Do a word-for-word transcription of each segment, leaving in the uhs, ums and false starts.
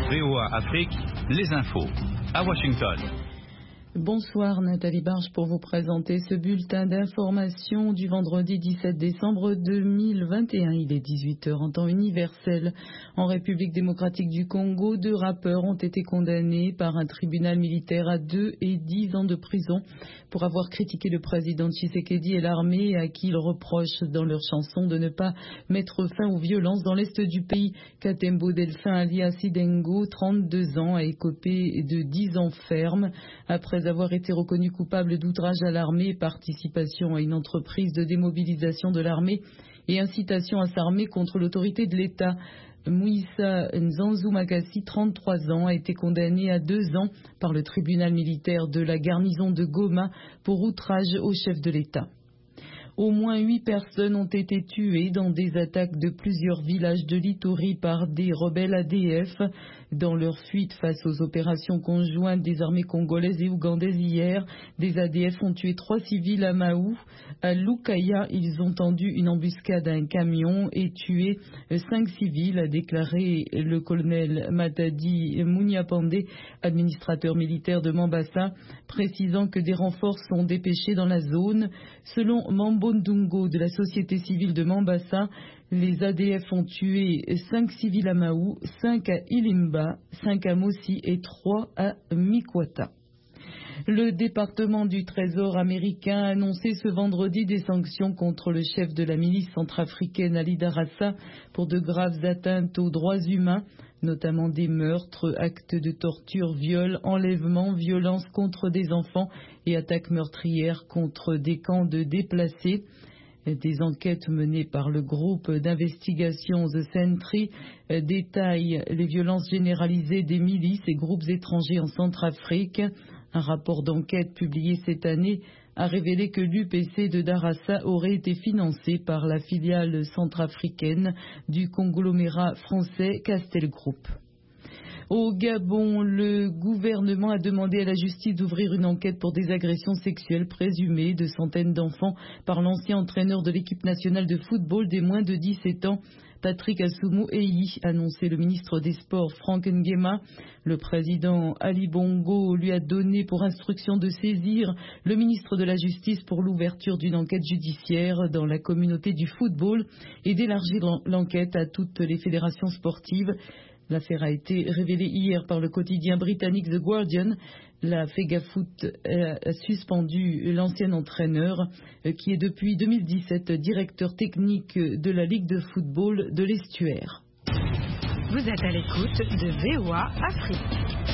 V O A Afrique, les infos. À Washington. Bonsoir Nathalie Barge pour vous présenter ce bulletin d'information du vendredi dix-sept décembre deux mille vingt et un. Il est dix-huit heures en temps universel. En République démocratique du Congo, deux rappeurs ont été condamnés par un tribunal militaire à deux et dix ans de prison pour avoir critiqué le président Tshisekedi et l'armée à qui ils reprochent dans leur chanson de ne pas mettre fin aux violences dans l'est du pays. Katembo Delphin alias Sidengo, trente-deux ans, a écopé de dix ans ferme après avoir été reconnu coupable d'outrage à l'armée, participation à une entreprise de démobilisation de l'armée et incitation à s'armer contre l'autorité de l'État. Mouissa Nzanzu Makassi, trente-trois ans, a été condamné à deux ans par le tribunal militaire de la garnison de Goma pour outrage au chef de l'État. Au moins huit personnes ont été tuées dans des attaques de plusieurs villages de l'Ituri par des rebelles A D F. Dans leur fuite face aux opérations conjointes des armées congolaises et ougandaises hier, des A D F ont tué trois civils à Mahou. À Lukaya, ils ont tendu une embuscade à un camion et tué cinq civils, a déclaré le colonel Matadi Mouniapandé, administrateur militaire de Mambasa, précisant que des renforts sont dépêchés dans la zone. Selon Mambo Ndungo de la société civile de Mambasa, les A D F ont tué cinq civils à Mahou, cinq à Ilimba, cinq à Mossi et trois à Mikwata. Le département du Trésor américain a annoncé ce vendredi des sanctions contre le chef de la milice centrafricaine Ali Darassa pour de graves atteintes aux droits humains, notamment des meurtres, actes de torture, viols, enlèvements, violences contre des enfants et attaques meurtrières contre des camps de déplacés. Des enquêtes menées par le groupe d'investigation The Sentry détaillent les violences généralisées des milices et groupes étrangers en Centrafrique. Un rapport d'enquête publié cette année a révélé que l'U P C de Darassa aurait été financé par la filiale centrafricaine du conglomérat français Castel Group. Au Gabon, le gouvernement a demandé à la justice d'ouvrir une enquête pour des agressions sexuelles présumées de centaines d'enfants par l'ancien entraîneur de l'équipe nationale de football des moins de dix-sept ans, Patrick Assoumou Eyi, annoncé le ministre des Sports Franck Nguema. Le président Ali Bongo lui a donné pour instruction de saisir le ministre de la Justice pour l'ouverture d'une enquête judiciaire dans la communauté du football et d'élargir l'enquête à toutes les fédérations sportives. L'affaire a été révélée hier par le quotidien britannique The Guardian. La FEGAFOOT a suspendu l'ancien entraîneur qui est depuis deux mille dix-sept directeur technique de la Ligue de football de l'Estuaire. Vous êtes à l'écoute de V O A Afrique.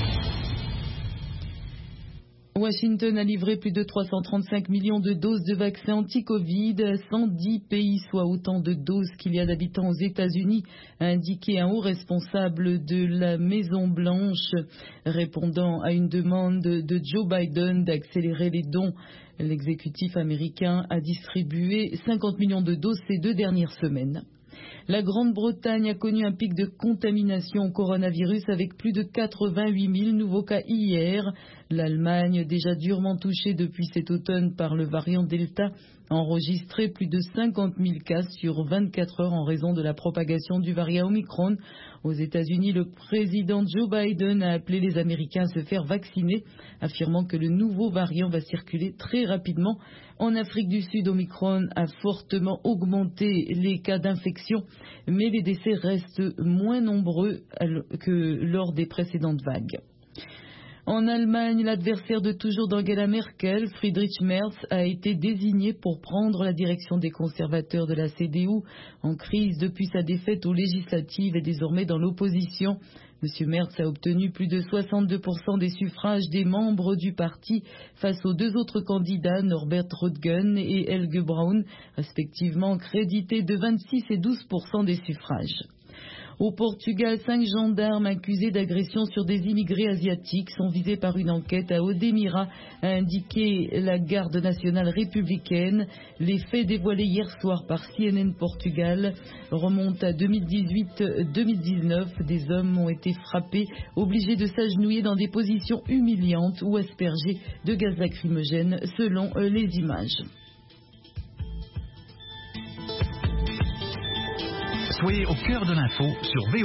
Washington a livré plus de trois cent trente-cinq millions de doses de vaccins anti-Covid, cent dix pays, soit autant de doses qu'il y a d'habitants aux États-Unis, a indiqué un haut responsable de la Maison-Blanche, répondant à une demande de Joe Biden d'accélérer les dons. L'exécutif américain a distribué cinquante millions de doses ces deux dernières semaines. La Grande-Bretagne a connu un pic de contamination au coronavirus avec plus de quatre-vingt-huit mille nouveaux cas hier. L'Allemagne, déjà durement touchée depuis cet automne par le variant Delta, a enregistré plus de cinquante mille cas sur vingt-quatre heures en raison de la propagation du variant Omicron. Aux États-Unis, le président Joe Biden a appelé les Américains à se faire vacciner, affirmant que le nouveau variant va circuler très rapidement. En Afrique du Sud, Omicron a fortement augmenté les cas d'infection, mais les décès restent moins nombreux que lors des précédentes vagues. En Allemagne, l'adversaire de toujours d'Angela Merkel, Friedrich Merz, a été désigné pour prendre la direction des conservateurs de la C D U, en crise depuis sa défaite aux législatives et désormais dans l'opposition. M. Merz a obtenu plus de soixante-deux pour cent des suffrages des membres du parti face aux deux autres candidats, Norbert Röttgen et Helge Braun, respectivement crédités de vingt-six et douze pour cent des suffrages. Au Portugal, cinq gendarmes accusés d'agression sur des immigrés asiatiques sont visés par une enquête à Odemira, a indiqué la garde nationale républicaine. Les faits dévoilés hier soir par C N N Portugal remontent à deux mille dix-huit deux mille dix-neuf. Des hommes ont été frappés, obligés de s'agenouiller dans des positions humiliantes ou aspergés de gaz lacrymogène, selon les images. Soyez au cœur de l'info sur V O A.